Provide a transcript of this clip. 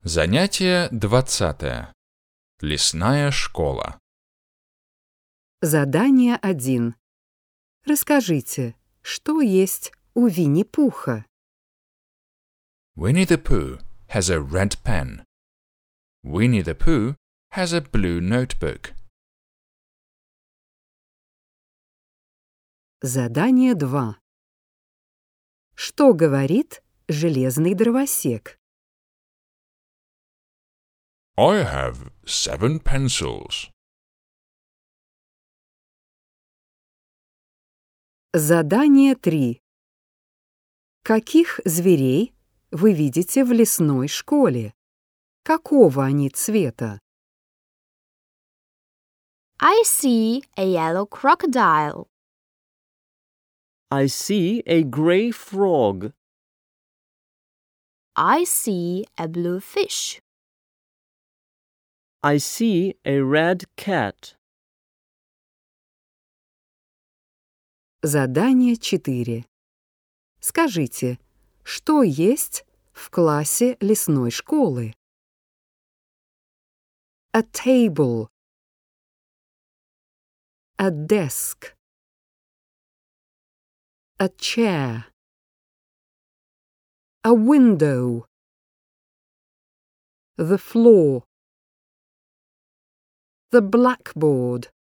Занятие 20. Лесная школа. Задание 1. Расскажите, что есть у Винни-Пуха? Winnie the Pooh has a red pen. Winnie the Pooh has a blue notebook. Задание 2. Что говорит железный дровосек? I have 7 pencils. Задание 3. Каких зверей вы видите в лесной школе? Какого они цвета? I see a yellow crocodile. I see a gray frog. I see a blue fish. I see a red cat. Задание 4. Скажите, что есть в классе лесной школы? A table. A desk. A chair. A window. The floor. The blackboard.